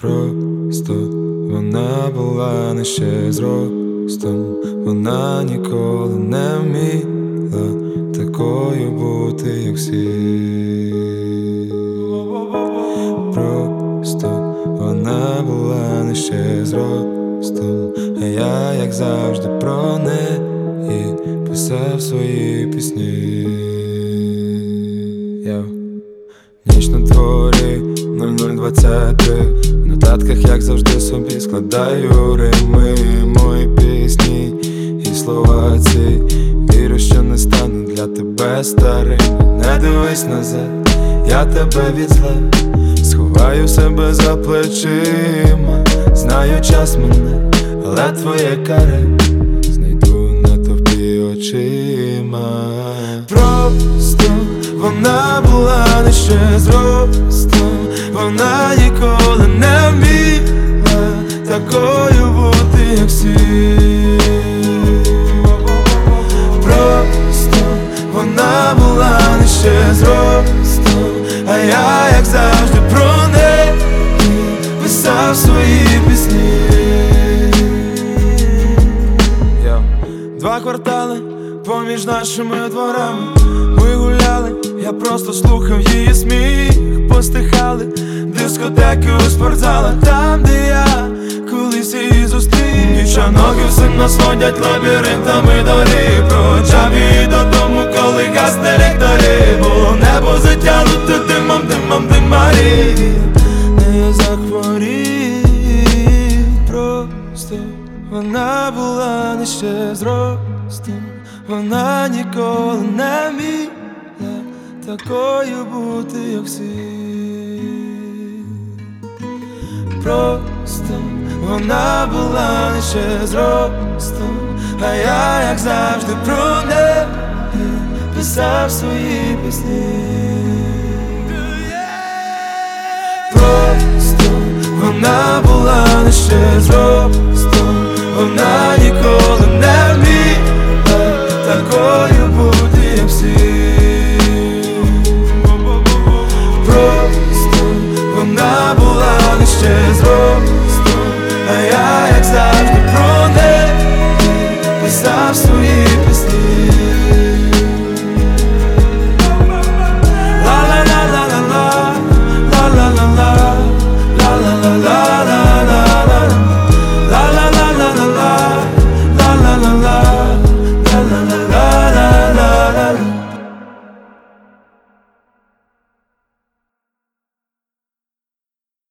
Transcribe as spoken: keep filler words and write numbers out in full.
Просто вона була нижче зростом, вона ніколи не вміла такою бути, як всі. Просто вона була нижче зростом, а я, як завжди, про неї писав свої пісні. Я ніч на дворі, нуль нуль двадцять три. В нотатках, як завжди, собі складаю рими, мої пісні і слова ці. Вірю, що не стану для тебе старим. Не дивись назад, я тебе від зла сховаю себе за плечима. Знаю, час мене, але твоє каре знайду на товпі очима. Просто вона була нижче зростом, вона ніколи не вміла такою бути, як всі. Просто вона була нижче зростом, а я, як завжди, про неї писав свої пісні. Yo. Два квартали поміж нашими дворами ми гуляли, я просто слухав її сміх. Постихали дискотеки у спортзалах, там, де я колись її зустрів. Нічоноги все нас водять лабіринтами доріг. Проводжав її додому, коли гасне ліхтарі. Було небо затягнуте димом, димом, димарі. Не я захворів. Просто вона була нижче зростом, вона ніколи не вміла такою бути, як всі. Просто вона була нижче зростом, а я, як завжди, про неї писав свої пісні. Просто вона була нижче зростом, вона